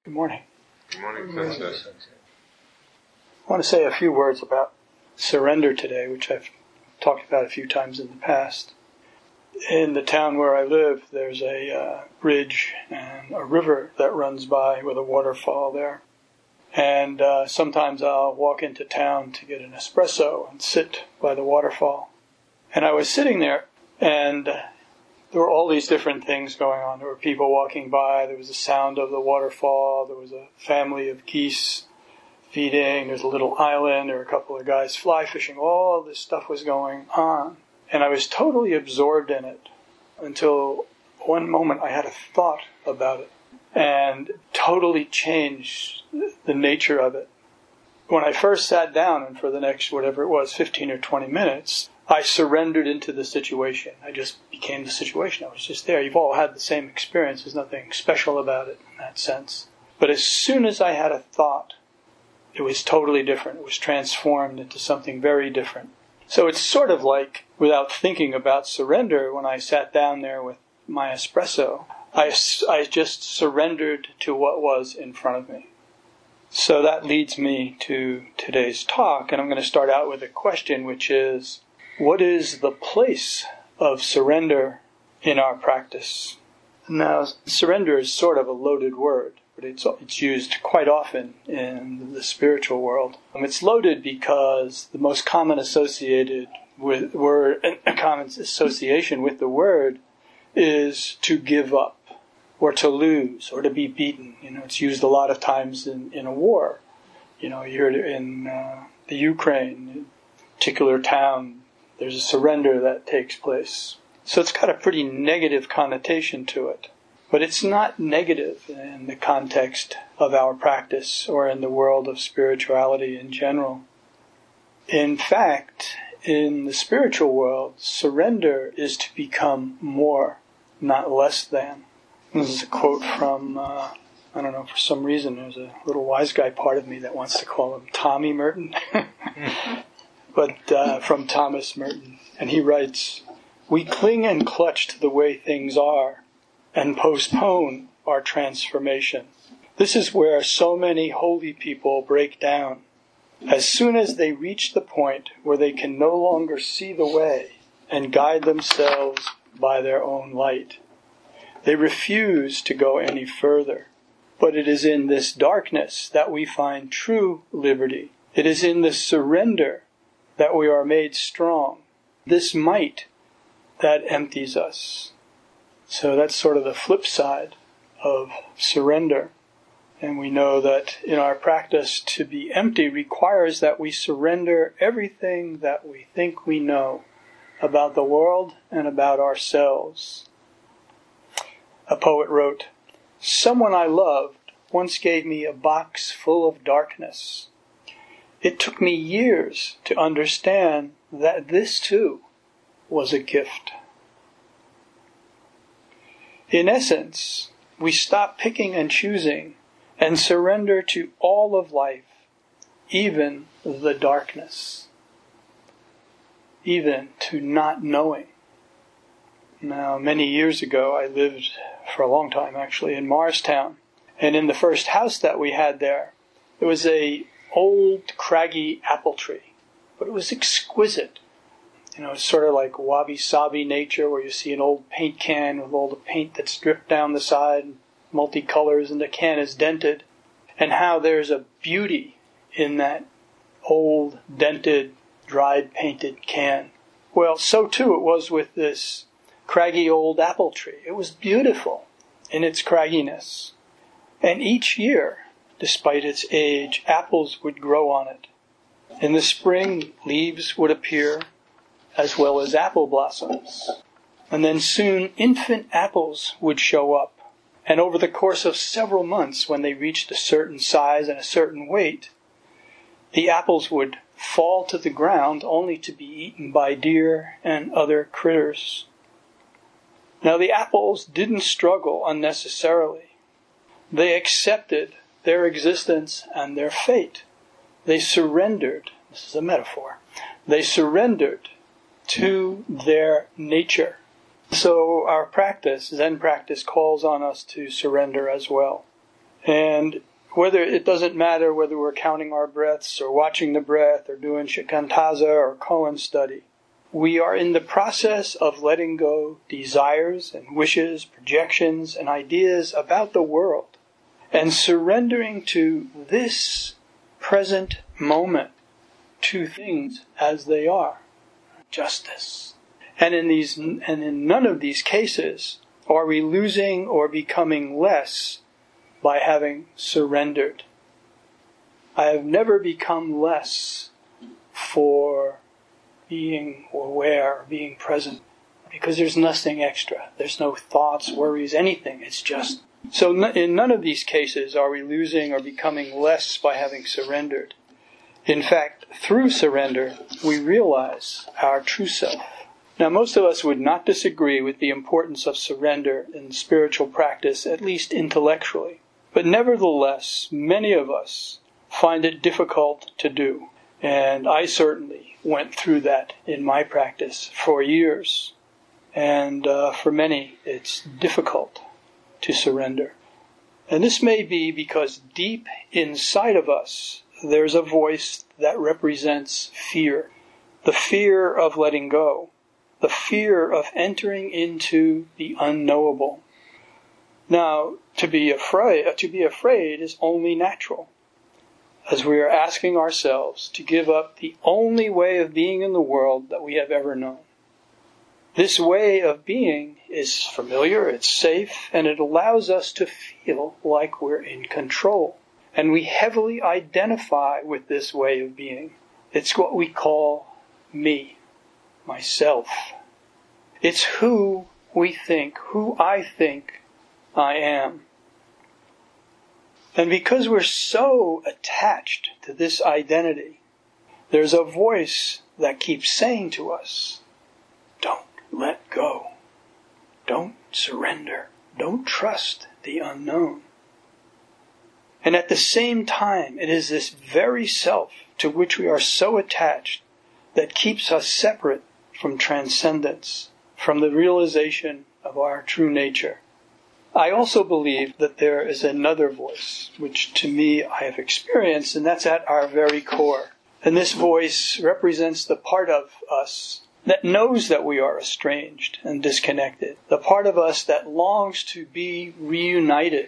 Good morning. Good morning, Sensei. I want to say a few words about surrender today, which I've talked about a few times in the past. In the town where I live, there's a ridge and a river that runs by with a waterfall there. And sometimes I'll walk into town to get an espresso and sit by the waterfall. And I was sitting there, and there were all these different things going on. There were people walking by, there was the sound of the waterfall, there was a family of geese feeding, there's a little island, there were a couple of guys fly fishing, all this stuff was going on. And I was totally absorbed in it until one moment I had a thought about it and totally changed the nature of it. When I first sat down, and for the next, whatever it was, 15 or 20 minutes, I surrendered into the situation. I just became the situation. I was just there. You've all had the same experience. There's nothing special about it in that sense. But as soon as I had a thought, it was totally different. It was transformed into something very different. So it's sort of like, without thinking about surrender, when I sat down there with my espresso, I just surrendered to what was in front of me. So that leads me to today's talk, and I'm going to start out with a question, which is, what is the place of surrender in our practice? Now, surrender is sort of a loaded word, but it's used quite often in the spiritual world. It's loaded because the most common association with the word is to give up, or to lose, or to be beaten. It's used a lot of times in a war. You hear it in the Ukraine, a particular town. There's a surrender that takes place. So it's got a pretty negative connotation to it. But it's not negative in the context of our practice or in the world of spirituality in general. In fact, in the spiritual world, surrender is to become more, not less than. This is a quote from, I don't know, for some reason there's a little wise guy part of me that wants to call him Tommy Merton. But from Thomas Merton. And he writes, "We cling and clutch to the way things are and postpone our transformation. This is where so many holy people break down. As soon as they reach the point where they can no longer see the way and guide themselves by their own light, they refuse to go any further. But it is in this darkness that we find true liberty. It is in the surrender that we are made strong. This might that empties us." So that's sort of the flip side of surrender. And we know that in our practice, to be empty requires that we surrender everything that we think we know about the world and about ourselves. A poet wrote, "Someone I loved once gave me a box full of darkness. It took me years to understand that this too was a gift." In essence, we stop picking and choosing and surrender to all of life, even the darkness, even to not knowing. Now, many years ago, I lived for a long time actually in Morristown, and in the first house that we had there was a old craggy apple tree, but it was exquisite. It's sort of like wabi-sabi nature, where you see an old paint can with all the paint that's dripped down the side, multicolors, and the can is dented, and how there's a beauty in that old, dented, dried, painted can. Well, so too it was with this craggy old apple tree. It was beautiful in its cragginess. And each year, despite its age, apples would grow on it. In the spring, leaves would appear, as well as apple blossoms. And then soon infant apples would show up. And over the course of several months, when they reached a certain size and a certain weight, the apples would fall to the ground only to be eaten by deer and other critters. Now the apples didn't struggle unnecessarily. They accepted their existence and their fate. They surrendered. This is a metaphor. They surrendered to their nature. So our practice, Zen practice, calls on us to surrender as well. And it doesn't matter whether we're counting our breaths or watching the breath or doing shikantaza or koan study. We are in the process of letting go desires and wishes, projections and ideas about the world and surrendering to this present moment, to things as they are. Justice. And in none of these cases are we losing or becoming less by having surrendered. I have never become less for being aware, being present, because there's nothing extra. There's no thoughts, worries, anything. It's just. So in none of these cases are we losing or becoming less by having surrendered. In fact, through surrender, we realize our true self. Now, most of us would not disagree with the importance of surrender in spiritual practice, at least intellectually. But nevertheless, many of us find it difficult to do. And I certainly went through that in my practice for years. And for many, it's difficult to surrender. And this may be because deep inside of us, there's a voice that represents fear. The fear of letting go. The fear of entering into the unknowable. Now, to be afraid is only natural, as we are asking ourselves to give up the only way of being in the world that we have ever known. This way of being is familiar, it's safe, and it allows us to feel like we're in control. And we heavily identify with this way of being. It's what we call me, myself. It's who I think I am. And because we're so attached to this identity, there's a voice that keeps saying to us, don't let go. Don't surrender. Don't trust the unknown. And at the same time, it is this very self to which we are so attached that keeps us separate from transcendence, from the realization of our true nature. I also believe that there is another voice, which to me I have experienced, and that's at our very core. And this voice represents the part of us that knows that we are estranged and disconnected. The part of us that longs to be reunited,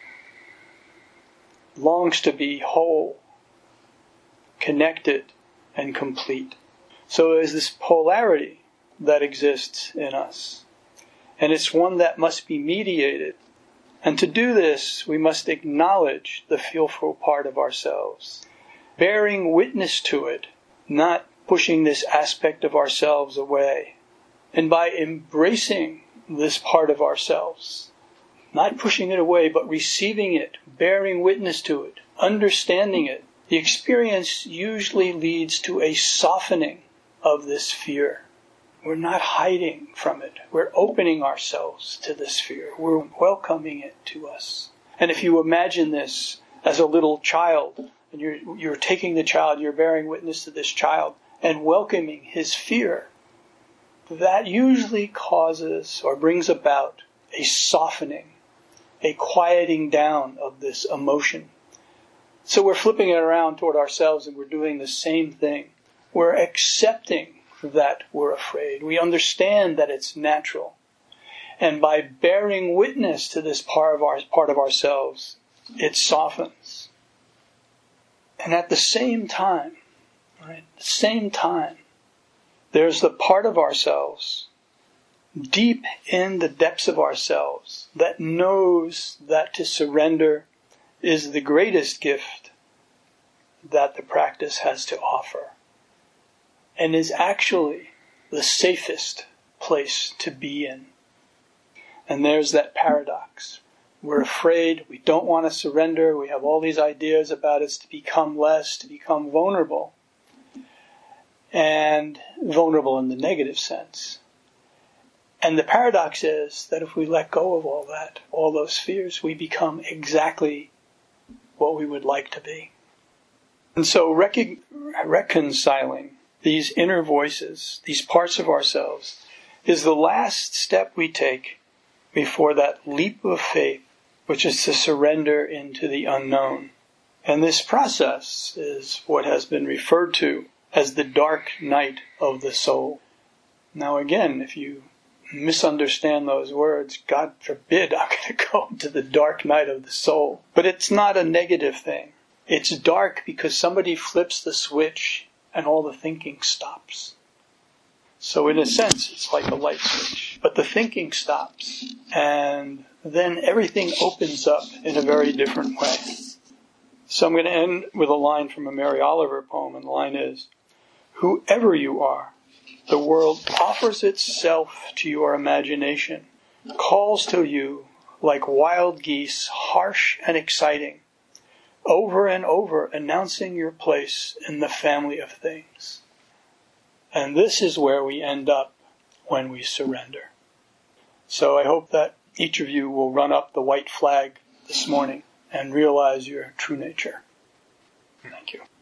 longs to be whole, connected, and complete. So there's this polarity that exists in us. And it's one that must be mediated. And to do this, we must acknowledge the fearful part of ourselves, bearing witness to it, not pushing this aspect of ourselves away. And by embracing this part of ourselves, not pushing it away, but receiving it, bearing witness to it, understanding it, the experience usually leads to a softening of this fear. We're not hiding from it. We're opening ourselves to this fear. We're welcoming it to us. And if you imagine this as a little child, and you're taking the child, you're bearing witness to this child, and welcoming his fear, that usually causes or brings about a softening, a quieting down of this emotion. So we're flipping it around toward ourselves and we're doing the same thing. We're accepting that we're afraid. We understand that it's natural. And by bearing witness to this part of ourselves, it softens. And at the same time, there's the part of ourselves, deep in the depths of ourselves, that knows that to surrender is the greatest gift that the practice has to offer, and is actually the safest place to be in. And there's that paradox. We're afraid, we don't want to surrender, we have all these ideas about us to become less, to become vulnerable. And vulnerable in the negative sense. And the paradox is that if we let go of all that, all those fears, we become exactly what we would like to be. And so reconciling these inner voices, these parts of ourselves, is the last step we take before that leap of faith which is to surrender into the unknown. And this process is what has been referred to as the dark night of the soul. Now again, if you misunderstand those words, God forbid I'm going to go into the dark night of the soul. But it's not a negative thing. It's dark because somebody flips the switch and all the thinking stops. So in a sense, it's like a light switch. But the thinking stops, and then everything opens up in a very different way. So I'm going to end with a line from a Mary Oliver poem, and the line is, "Whoever you are, the world offers itself to your imagination, calls to you like wild geese, harsh and exciting, over and over announcing your place in the family of things." And this is where we end up when we surrender. So I hope that each of you will run up the white flag this morning and realize your true nature. Thank you.